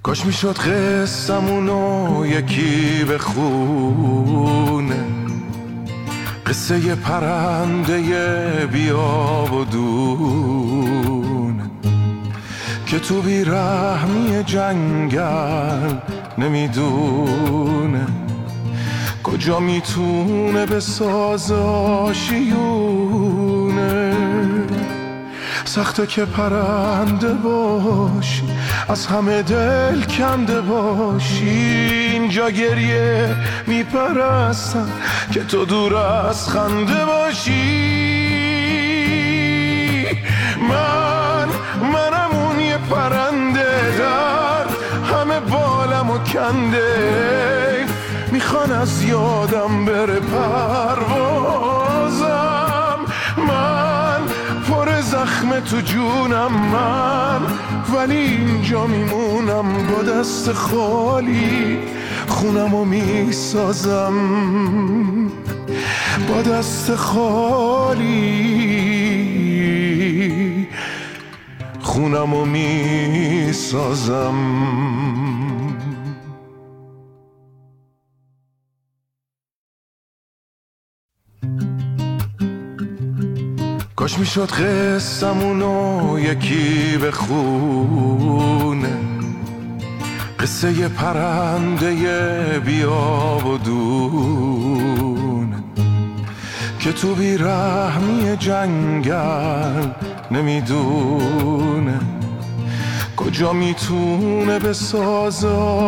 کاش میشد قصه‌مونو یکی بخونه، قصه پرنده بیاب و دونه که تو بیرحمی جنگل نمیدونه کجا میتونه بسازه آشیونه. سخته که پرنده باشی، از همه دل کنده باشی، اینجا گریه میپرستن که تو دور از خنده باشی. منم اون یه پرنده، درد همه بالم و کنده، میخوان از یادم بره پروازم. من پر زخم تو جونم من، ولی اینجا میمونم با دست خالی، خونمو میسازم با دست خالی، خونمو میسازم. کاش میشد قصه‌مونو یکی بخونه، قصه پرنده بیاب و دونه که تو بیرحمی جنگل نمیدونه کجا میتونه بسازه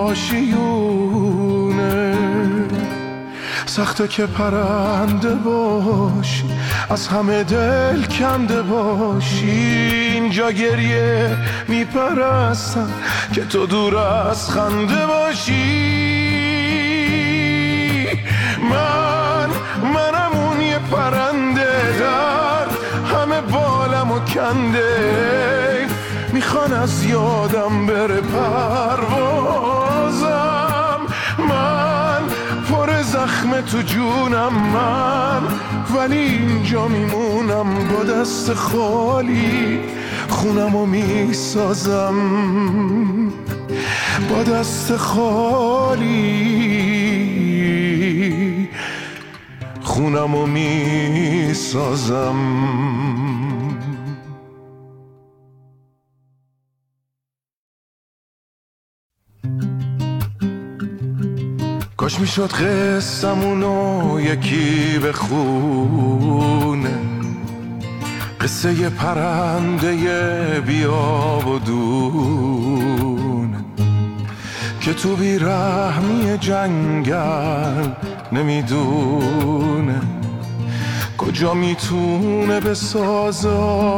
آشیونه. سخته که پرنده باشی، از همه دل کنده باشی، اینجا گریه میپرستن که تو دور از خنده باشی. منم اون یه پرنده، درد همه بالم و کنده، میخوان از یادم بره پروازم. من پر زخم تو جونم من، ولی اینجا میمونم با دست خالی، خونمو میسازم با دست خالی، خونمو میسازم. کاش میشد قصه‌مونو یکی بخونه، قصه پرنده بیاب و دونه که تو بیرحمی جنگل نمیدونه کجا میتونه بسازه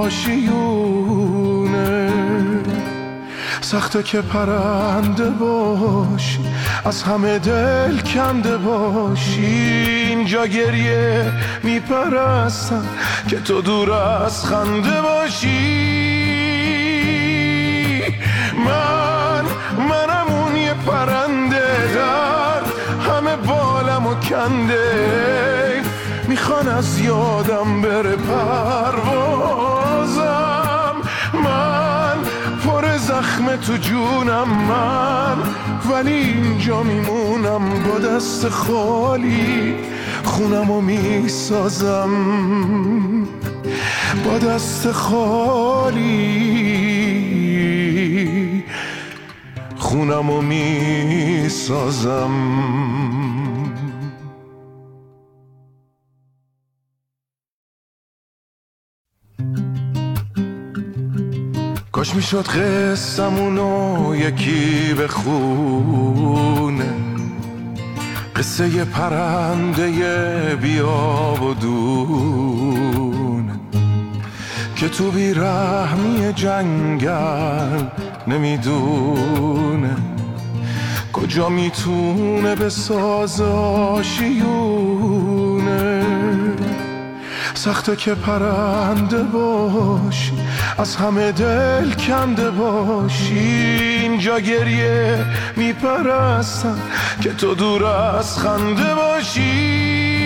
آشیونه. سخته که پرنده باشی، از همه دل کنده باشی، اینجا گریه میپرستن که تو دور از خنده باشی. منم اون یه پرنده، درد همه بالم و کنده، میخوان از یادم بره پروازم. من پر زخم تو جونم من، ولی اینجا میمونم با دست خالی، خونمو میسازم با دست خالی، خونمو میسازم. کاش میشد قصه‌مونو یکی بخونه، قصه پرنده بیاب و دونه که تو بیرحمی جنگل نمیدونه کجا میتونه بسازه آشیونه. سخته که پرنده باشی، از همه دل کنده باشی، اینجا گریه میپرستن که تو دور از خنده باشی.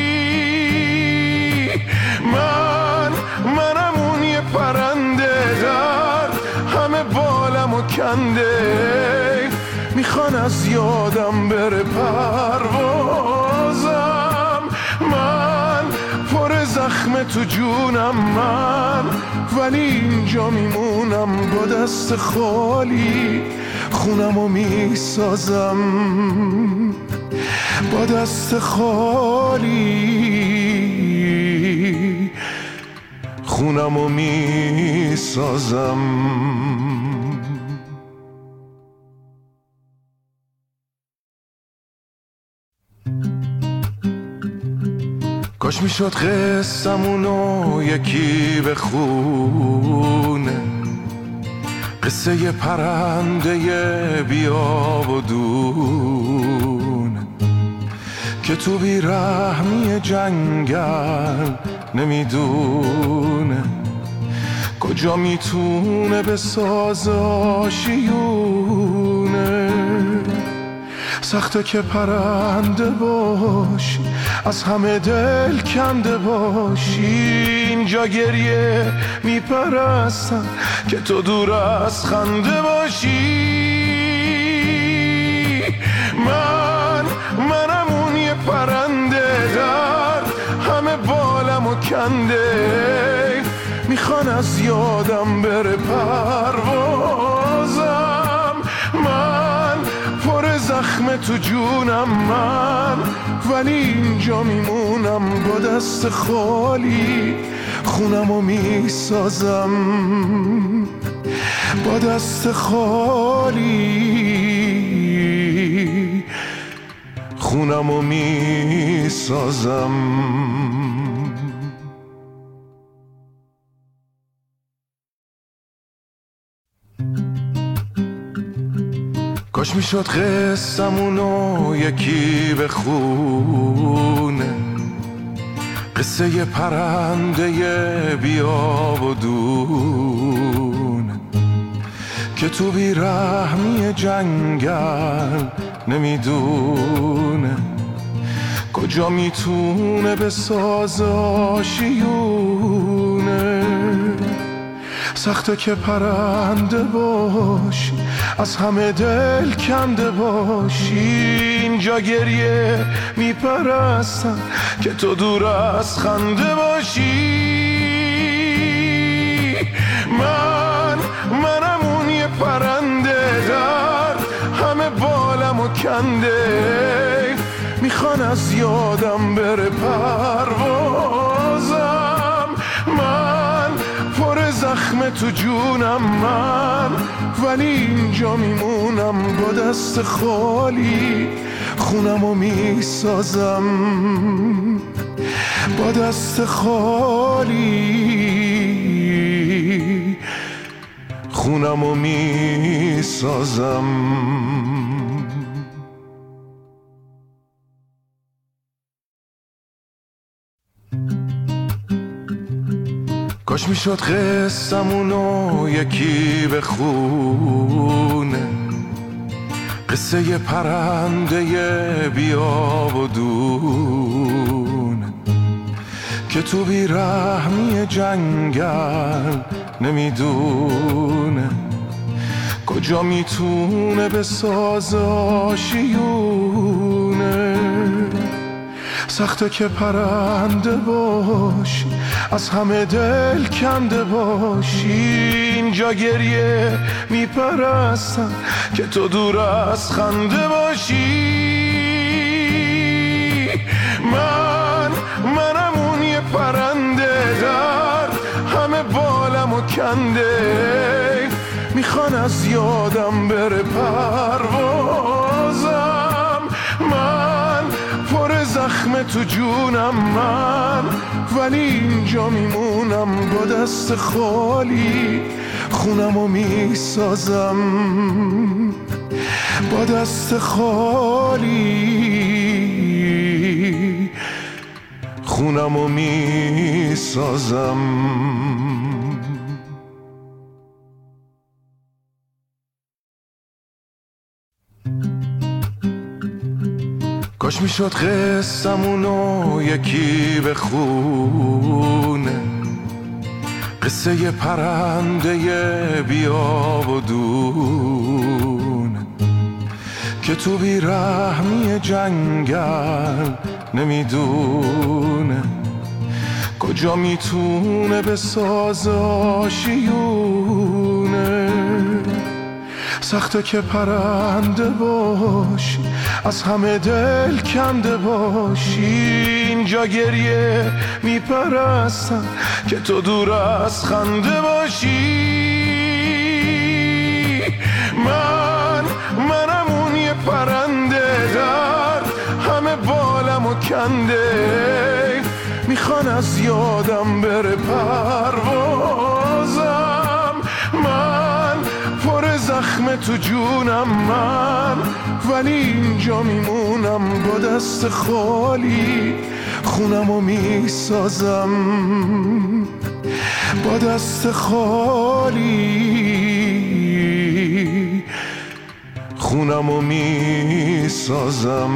منم اون یه پرنده، درد همه بالم و کنده، میخوان از یادم بره پروازم. من پر زخم تو جونم من، ولی اینجا میمونم با دست خالی. خونمو میسازم با دست خالی، خونمو میسازم. کاش میشد قصه‌مونو یکی بخونه، قصه پرنده بیاب و دونه که تو بیرحمی جنگل نمیدونه کجا میتونه بسازه آشیونه. سخته که پرنده باشی، از همه دل کنده باشی. اینجا گریه میپرستن که تو دور از خنده باشی. منم اون یه پرنده درد همه بالمو کنده، میخوان از یادم بره پروازم. من پر زخم تو جونم من، ولی اینجا میمونم با دست خالی. خونمو میسازم با دست خالی، خونمو میسازم. کاش میشد قصه‌مونو یکی بخونه، قصه پرنده بیاب و دونه که تو بیرحمی جنگل نمیدونه کجا میتونه بسازه آشیونه. سخته که پرنده باشی، از همه دل کنده باشی. اینجا گریه میپرستن که تو دور از خنده باشی. منم اون یه پرنده درد همه بالمو کنده، میخوان از یادم بره پروازم. من پر زخم تو جونم من، ولی اینجا میمونم با دست خالی. خونمو میسازم با دست خالی، خونمو میسازم. کاش میشد قصه‌مونو یکی بخونه، قصه پرنده بیاب و دونه که تو بیرحمی جنگل نمیدونه کجا میتونه بسازه آشیونه. سخته که پرنده باشی، از همه دل کنده باشی. اینجا گریه میپرستن که تو دور از خنده باشی. منم اون یه پرنده درد همه بالمو کنده، میخوان از یادم بره پروازم. من پر زخم تو جونم من، ولی اینجا میمونم با دست خالی. خونمو میسازم با دست خالی، خونمو میسازم. کاش میشد قصه‌مونو یکی بخونه، قصه پرنده بیاب و دونه که تو بیرحمی جنگل نمیدونه کجا میتونه بسازه آشیونه. سخته که پرنده باشی از همه دل کنده باشی، اینجا گریه میپرستن که تو دور از خنده باشی. منم اون یه پرنده درد همه بالمو کنده، میخوان از یادم بره پروازم. من پر زخم تو جونم من، ولی اینجا میمونم با دست خالی، خونمو میسازم با دست خالی، خونمو میسازم.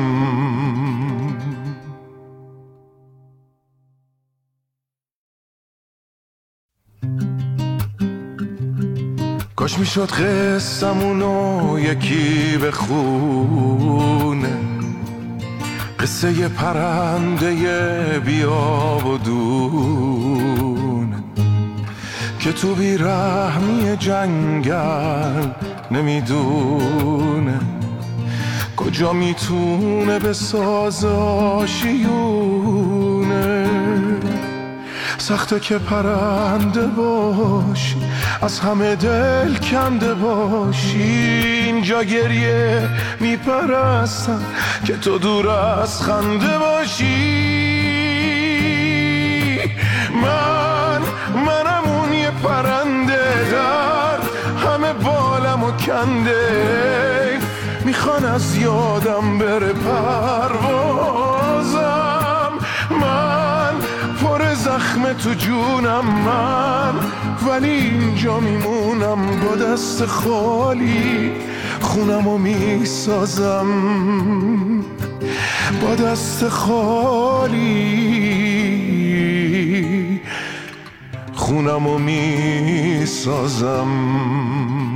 کاش میشد قصه‌مونو یکی بخونه، قصه ی پرنده بیاب و دونه که تو بیرحمی جنگل نمیدونه کجا میتونه بسازه آشیونه. سخته که پرنده باشی از همه دل کنده باشی، اینجا گریه میپرستن که تو دور از خنده باشی. منم اون یه پرنده درد همه بالمو کنده، میخوان از یادم بره پروازم. من پر زخم تو جونم من، ولی اینجا میمونم با دست خالی، خونمو میسازم با دست خالی، خونمو میسازم.